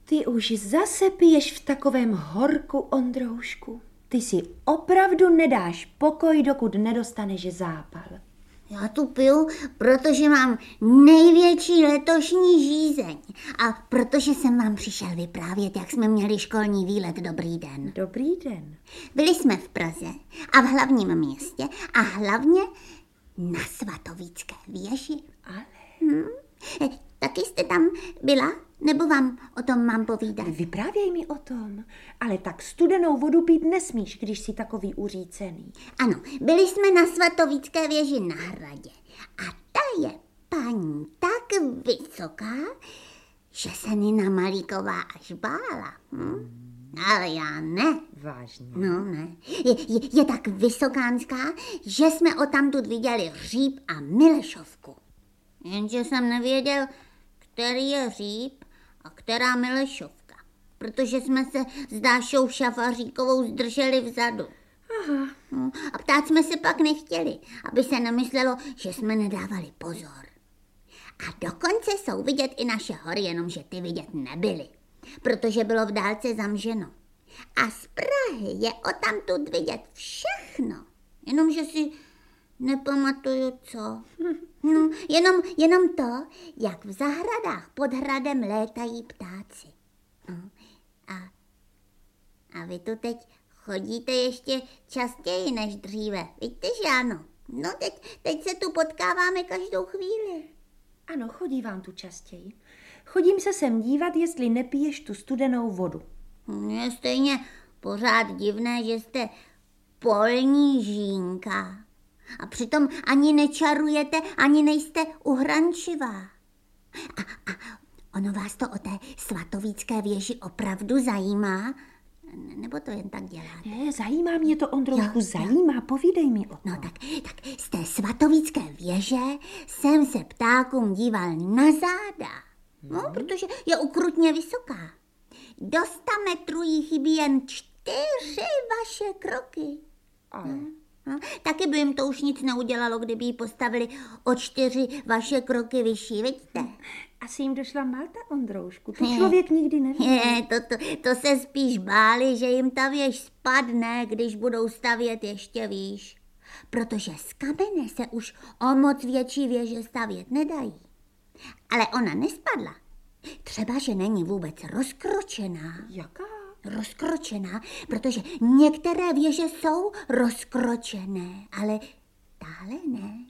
Ty už zase piješ v takovém horku, Ondroušku. Ty si opravdu nedáš pokoj, dokud nedostaneš zápal. Já tu piju, protože mám největší letošní žízeň. A protože jsem vám přišel vyprávět, jak jsme měli školní výlet. Dobrý den. Dobrý den. Byli jsme v Praze a v hlavním městě a hlavně na Svatovícké věži. Ale... Taky jste tam byla? Nebo vám o tom mám povídat? Vyprávěj mi o tom. Ale tak studenou vodu pít nesmíš, když jsi takový uřícený. Ano, byli jsme na Svatovícké věži na hradě. A ta je, paní, tak vysoká, že se Nina Malíková až bála. Ale já ne. Vážně? No ne. Je tak vysokánská, že jsme odtamtud viděli Hříb a Milešovku. Jenže jsem nevěděl, který je Hříb a která Milešovka. Protože jsme se s Dášou Šafaříkovou zdrželi vzadu. Aha. A ptát jsme se pak nechtěli, aby se nemyslelo, že jsme nedávali pozor. A dokonce jsou vidět i naše hory, jenomže ty vidět nebyly, protože bylo v dálce zamženo. A z Prahy je odtamtud vidět všechno, jenomže si nepamatuju co. No, jenom to, jak v zahradách pod hradem létají ptáci. A vy tu teď chodíte ještě častěji než dříve, víte, že ano? No teď se tu potkáváme každou chvíli. Ano, chodívám tu častěji. Chodím se sem dívat, jestli nepiješ tu studenou vodu. Je stejně pořád divné, že jste polní žínka. A přitom ani nečarujete, ani nejste uhrančivá. A ono vás to o té Svatovícké věži opravdu zajímá? Nebo to jen tak děláte? Ne, zajímá mě to, Ondroušku, zajímá, povídej mi o tom. No tak z té Svatovícké věže jsem se ptákům díval na záda. No, protože je ukrutně vysoká. Do 100 metrů jí chybí jen 4 vaše kroky. No, taky by jim to už nic neudělalo, kdyby ji postavili o 4 vaše kroky vyšší, vidíte? Asi jim došla Malta, Ondroušku, to člověk nikdy neví. To se spíš báli, že jim ta věž spadne, když budou stavět ještě výš. Protože z kamene se už o moc větší věže stavět nedají. Ale ona nespadla. Třeba, že není vůbec rozkročená. Jaká? Rozkročená, protože některé věže jsou rozkročené, ale tahle ne.